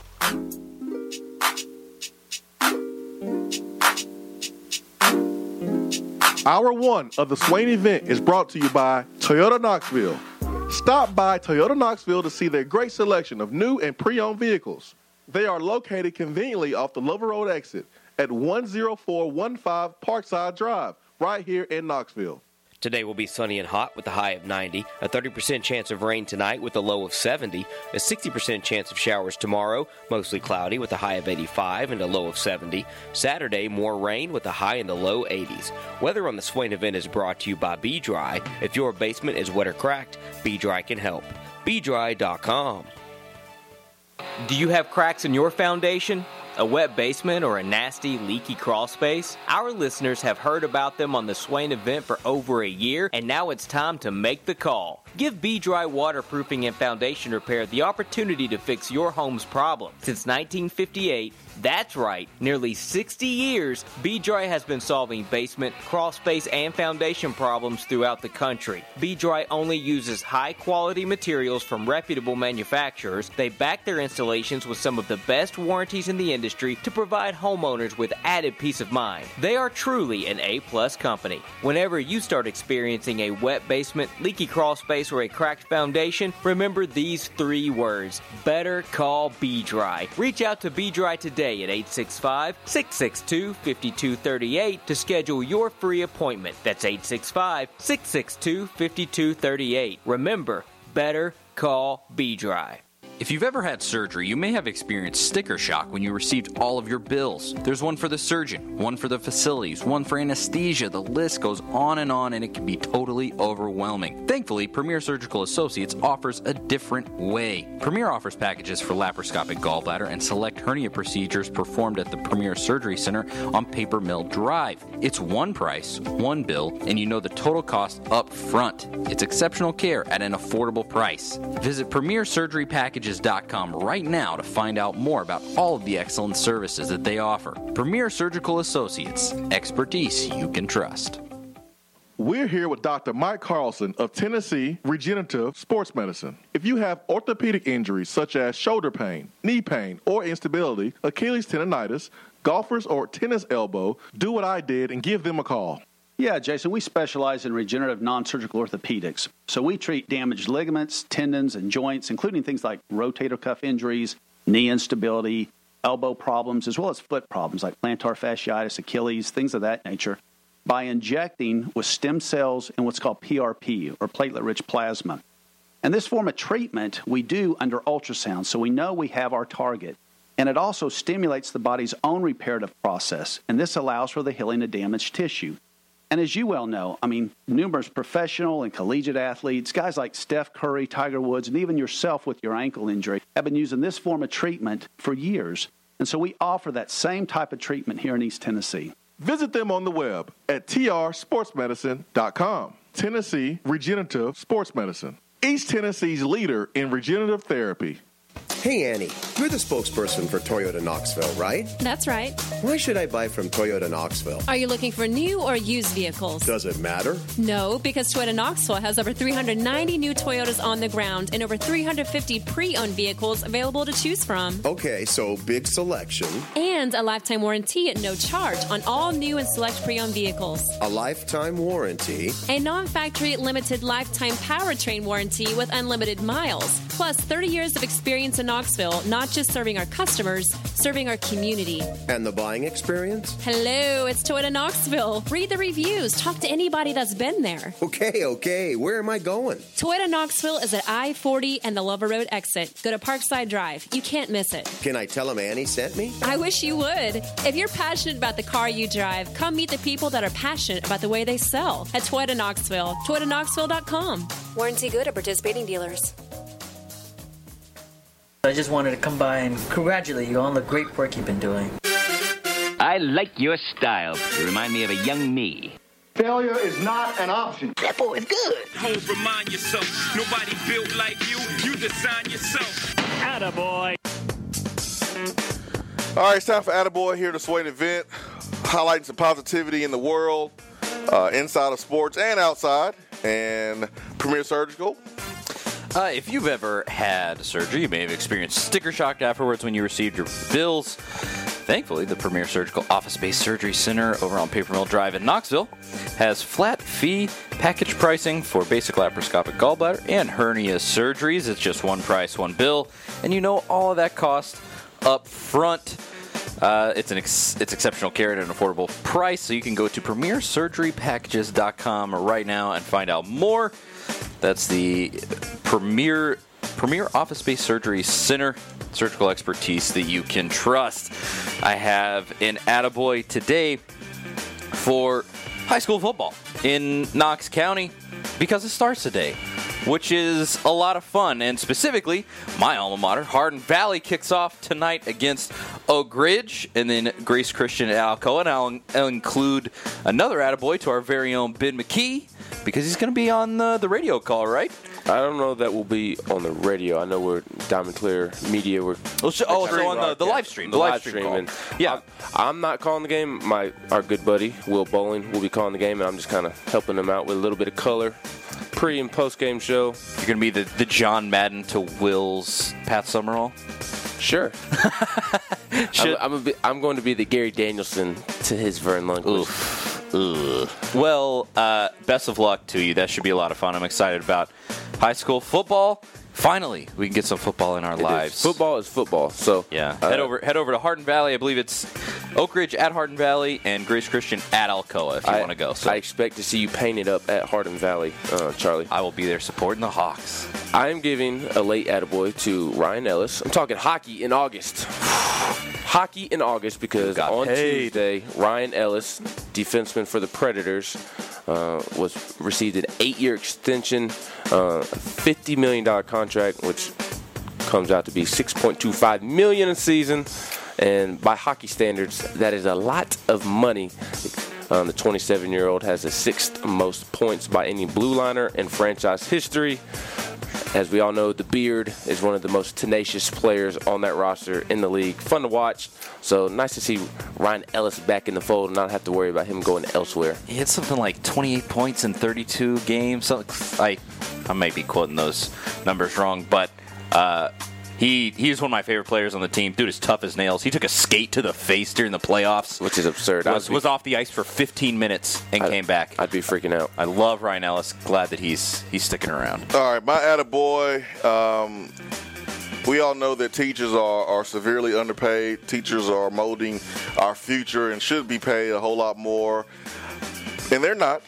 Speaker 9: Hour one of the Swain event is brought to you by Toyota Knoxville. Stop by Toyota Knoxville to see their great selection of new and pre-owned vehicles. They are located conveniently off the Lover Road exit at 10415 Parkside Drive, right here in Knoxville.
Speaker 2: Today will be sunny and hot with a high of 90, a 30% chance of rain tonight with a low of 70, a 60% chance of showers tomorrow, mostly cloudy with a high of 85 and a low of 70. Saturday, more rain with a high in the low 80s. Weather on the Swain event is brought to you by B-Dry. If your basement is wet or cracked, B-Dry can help. BDry.com. Do you have cracks in your foundation? A wet basement or a nasty, leaky crawl space? Our listeners have heard about them on the Swain event for over a year, and now it's time to make the call. Give B-Dry Waterproofing and Foundation Repair the opportunity to fix your home's problem. Since 1958, that's right, nearly 60 years, B-Dry has been solving basement, crawl space, and foundation problems throughout the country. B-Dry only uses high-quality materials from reputable manufacturers. They back their installations with some of the best warranties in the industry to provide homeowners with added peace of mind. They are truly an A-plus company. Whenever you start experiencing a wet basement, leaky crawl space, or a cracked foundation, remember these 3 words: better call B-Dry. Reach out to B-Dry today at 865-662-5238 to schedule your free appointment. That's 865-662-5238. Remember, better call B-Dry.
Speaker 1: If you've ever had surgery, you may have experienced sticker shock when you received all of your bills. There's one for the surgeon, one for the facilities, one for anesthesia. The list goes on, and it can be totally overwhelming. Thankfully, Premier Surgical Associates offers a different way. Premier offers packages for laparoscopic gallbladder and select hernia procedures performed at the Premier Surgery Center on Paper Mill Drive. It's one price, one bill, and you know the total cost up front. It's exceptional care at an affordable price. Visit PremierSurgeryPackages.com right now to find out more about all of the excellent services that they offer. Premier Surgical Associates, expertise you can trust.
Speaker 9: We're here with Dr. Mike Carlson of Tennessee Regenerative Sports Medicine. If you have orthopedic injuries such as shoulder pain, knee pain, or instability, Achilles tendonitis, golfer's or tennis elbow, do what I did and give them a call.
Speaker 16: Yeah, Jason, we specialize in regenerative non-surgical orthopedics. So we treat damaged ligaments, tendons, and joints, including things like rotator cuff injuries, knee instability, elbow problems, as well as foot problems like plantar fasciitis, Achilles, things of that nature, by injecting with stem cells and what's called PRP, or platelet-rich plasma. And this form of treatment we do under ultrasound, so we know we have our target. And it also stimulates the body's own reparative process, and this allows for the healing of damaged tissue. And as you well know, numerous professional and collegiate athletes, guys like Steph Curry, Tiger Woods, and even yourself with your ankle injury, have been using this form of treatment for years. And so we offer that same type of treatment here in East Tennessee.
Speaker 9: Visit them on the web at trsportsmedicine.com. Tennessee Regenerative Sports Medicine, East Tennessee's leader in regenerative therapy.
Speaker 17: Hey, Annie, you're the spokesperson for Toyota Knoxville, right?
Speaker 18: That's right.
Speaker 17: Why should I buy from Toyota Knoxville?
Speaker 18: Are you looking for new or used vehicles?
Speaker 17: Does it matter?
Speaker 18: No, because Toyota Knoxville has over 390 new Toyotas on the ground and over 350 pre-owned vehicles available to choose from.
Speaker 17: Okay, so big selection.
Speaker 18: And a lifetime warranty at no charge on all new and select pre-owned vehicles.
Speaker 17: A lifetime warranty.
Speaker 18: A non-factory limited lifetime powertrain warranty with unlimited miles. Plus 30 years of experience in Knoxville, not just serving our customers, serving our community.
Speaker 17: And the buying experience?
Speaker 18: Hello, it's Toyota Knoxville. Read the reviews. Talk to anybody that's been there.
Speaker 17: Okay. Where am I going?
Speaker 18: Toyota Knoxville is at I-40 and the Lover Road exit. Go to Parkside Drive. You can't miss it.
Speaker 17: Can I tell them Annie sent me?
Speaker 18: I wish you would. If you're passionate about the car you drive, come meet the people that are passionate about the way they sell at Toyota Knoxville. ToyotaKnoxville.com. Warranty good at participating dealers.
Speaker 19: I just wanted to come by and congratulate you on the great work you've been doing.
Speaker 20: I like your style. You remind me of a young me.
Speaker 6: Failure is not an option.
Speaker 20: That boy is good.
Speaker 21: Hope, remind yourself, nobody built like you. You design yourself.
Speaker 6: Attaboy.
Speaker 7: All right, it's time for Attaboy here at the Swain event, highlighting some positivity in the world, inside of sports and outside. And Premier Surgical.
Speaker 1: If you've ever had surgery, you may have experienced sticker shock afterwards when you received your bills. Thankfully, the Premier Surgical Office-Based Surgery Center over on Paper Mill Drive in Knoxville has flat fee package pricing for basic laparoscopic gallbladder and hernia surgeries. It's just one price, one bill, and you know all of that cost up front. It's exceptional care at an affordable price, so you can go to premiersurgerypackages.com right now and find out more. That's the Premier Office-Based Surgery Center, surgical expertise that you can trust. I have an attaboy today for high school football in Knox County because it starts today, which is a lot of fun. And specifically, my alma mater, Hardin Valley, kicks off tonight against Oak Ridge, and then Grace Christian at Alcoa. And I'll include another attaboy to our very own Ben McKee, because he's going to be on the radio call, right?
Speaker 8: I don't know that we'll be on the radio. I know we're Diamond Clear Media.
Speaker 1: So on the live stream. The live stream call.
Speaker 8: And yeah. I'm not calling the game. Our good buddy, Will Bowling, will be calling the game, and I'm just kind of helping him out with a little bit of color. Pre- and post-game show.
Speaker 1: You're going to be the John Madden to Will's Pat Summerall?
Speaker 8: Sure. I'm going to be the Gary Danielson to his Vern Lundquist.
Speaker 1: Well, best of luck to you. That should be a lot of fun. I'm excited about high school football. Finally, we can get some football in our lives.
Speaker 8: Football is football. So
Speaker 1: yeah, head over to Hardin Valley. I believe it's Oak Ridge at Hardin Valley and Grace Christian at Alcoa if you want to go. So
Speaker 8: I expect to see you painted up at Hardin Valley, Charlie.
Speaker 1: I will be there supporting the Hawks.
Speaker 8: I am giving a late attaboy to Ryan Ellis. I'm talking hockey in August. Hockey in August because on Tuesday, Ryan Ellis, defenseman for the Predators, received an 8-year extension, $50 million contract, which comes out to be $6.25 million a season. And by hockey standards, that is a lot of money. The 27-year-old has the 6th most points by any blue liner in franchise history. As we all know, the Beard is one of the most tenacious players on that roster in the league. Fun to watch. So nice to see Ryan Ellis back in the fold and not have to worry about him going elsewhere.
Speaker 1: He had something like 28 points in 32 games. I might be quoting those numbers wrong, but he's one of my favorite players on the team. Dude is tough as nails. He took a skate to the face during the playoffs,
Speaker 8: which is absurd.
Speaker 1: Was off the ice for 15 minutes and came back.
Speaker 8: I'd be freaking out.
Speaker 1: I love Ryan Ellis. Glad that he's sticking around.
Speaker 7: All right, my attaboy. We all know that teachers are severely underpaid. Teachers are molding our future and should be paid a whole lot more, and they're not.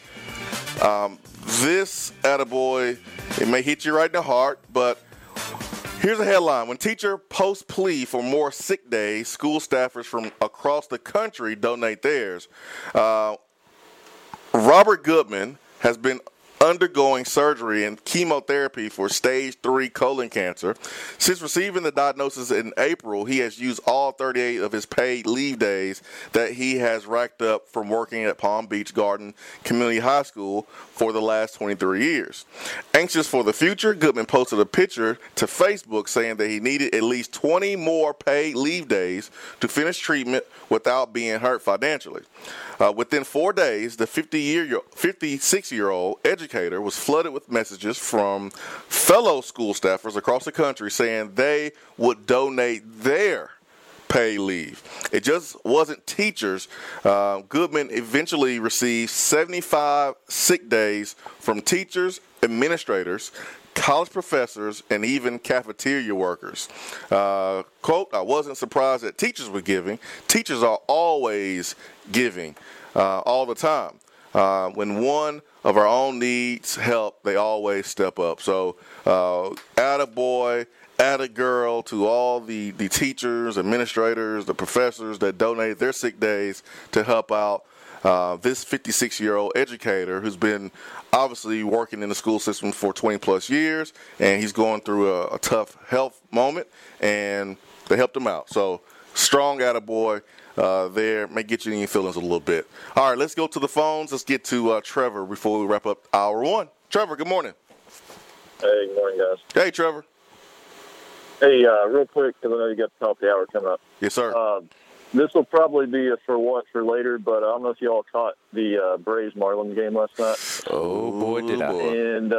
Speaker 7: This attaboy, it may hit you right in the heart, but here's a headline. When teacher posts plea for more sick days, school staffers from across the country donate theirs. Robert Goodman has been undergoing surgery and chemotherapy for stage 3 colon cancer. Since receiving the diagnosis in April, he has used all 38 of his paid leave days that he has racked up from working at Palm Beach Garden Community High School for the last 23 years. Anxious for the future, Goodman posted a picture to Facebook saying that he needed at least 20 more paid leave days to finish treatment without being hurt financially. Within 4 days, the 56-year-old educator was flooded with messages from fellow school staffers across the country saying they would donate their paid leave. It just wasn't teachers. Goodman eventually received 75 sick days from teachers, administrators, college professors, and even cafeteria workers. Quote, I wasn't surprised that teachers were giving. Teachers are always giving all the time. When one of our own needs help, they always step up. So attaboy, attagirl to all the teachers, administrators, the professors that donate their sick days to help out this 56-year-old educator who's been obviously working in the school system for 20-plus years, and he's going through a tough health moment, and they helped him out. So strong attaboy there. May get you in your feelings a little bit. All right, let's go to the phones. Let's get to Trevor before we wrap up hour 1. Trevor, good morning.
Speaker 3: Hey, good morning, guys.
Speaker 7: Hey, Trevor.
Speaker 3: Hey, real quick, because I know you got the top of the hour coming up.
Speaker 7: Yes, sir.
Speaker 3: this will probably be a for later, but I don't know if y'all caught the Braves Marlins game last night.
Speaker 8: Oh boy, did I!
Speaker 3: And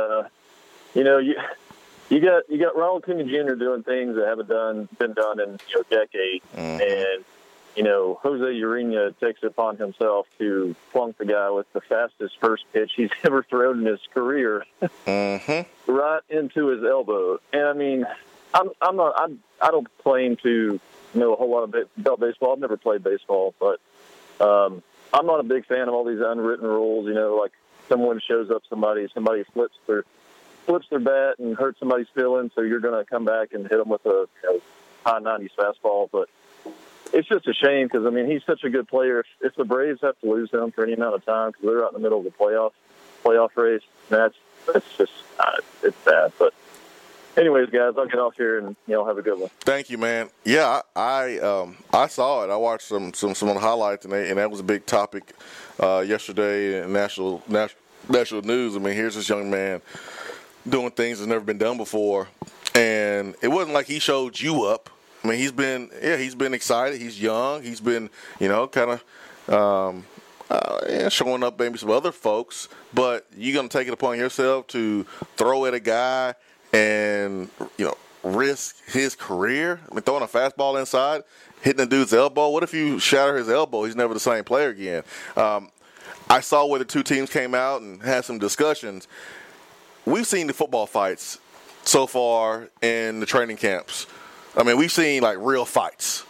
Speaker 3: you got Ronald Acuna Jr. doing things that haven't been done in decades, and Jose Urena takes it upon himself to plunk the guy with the fastest first pitch he's ever thrown in his career, right into his elbow. And I mean, I don't claim to know a whole lot about baseball. I've never played baseball, but I'm not a big fan of all these unwritten rules. Like someone shows up, somebody flips their bat and hurts somebody's feelings, so you're going to come back and hit them with a high 90s fastball. But it's just a shame because, I mean, he's such a good player. If the Braves have to lose him for any amount of time because they're out in the middle of the playoff race, that's just it's sad. But anyways, guys, I'll get off here and have a good one.
Speaker 7: Thank you, man. Yeah, I saw it. I watched some of the highlights, and that was a big topic yesterday in national news. I mean, here's this young man doing things that's never been done before, and it wasn't like he showed you up. I mean, he's been excited. He's young. He's been, kind of showing up maybe some other folks. But you're going to take it upon yourself to throw at a guy and, risk his career? I mean, throwing a fastball inside, hitting a dude's elbow. What if you shatter his elbow? He's never the same player again. I saw where the two teams came out and had some discussions. We've seen the football fights so far in the training camps. I mean, we've seen, real fights.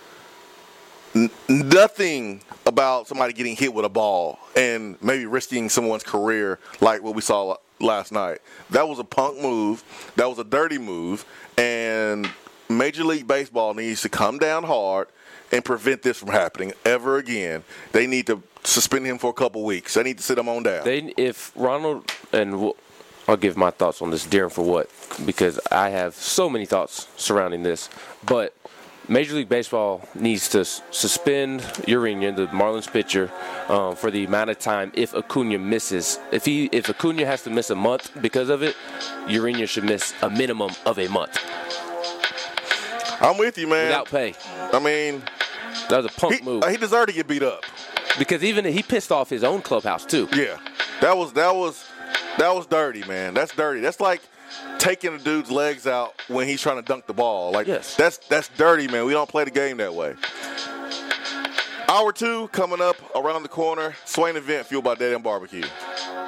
Speaker 7: Nothing about somebody getting hit with a ball and maybe risking someone's career like what we saw last night. That was a punk move. That was a dirty move. And Major League Baseball needs to come down hard and prevent this from happening ever again. They need to suspend him for a couple weeks. They need to sit him on down.
Speaker 8: If Ronald and I'll give my thoughts on this, Darren, for what? Because I have so many thoughts surrounding this. But Major League Baseball needs to suspend Urena, the Marlins pitcher, for the amount of time if Acuna misses. If Acuna has to miss a month because of it, Urena should miss a minimum of a month.
Speaker 7: I'm with you, man.
Speaker 8: Without pay.
Speaker 7: I mean,
Speaker 8: that was a punk move.
Speaker 7: He deserved to get beat up.
Speaker 8: Because even he pissed off his own clubhouse, too.
Speaker 7: Yeah. That was dirty, man. That's dirty. That's like taking a dude's legs out when he's trying to dunk the ball. That's dirty, man. We don't play the game that way. Hour 2 coming up around the corner. Swain event fueled by Dead End Barbecue.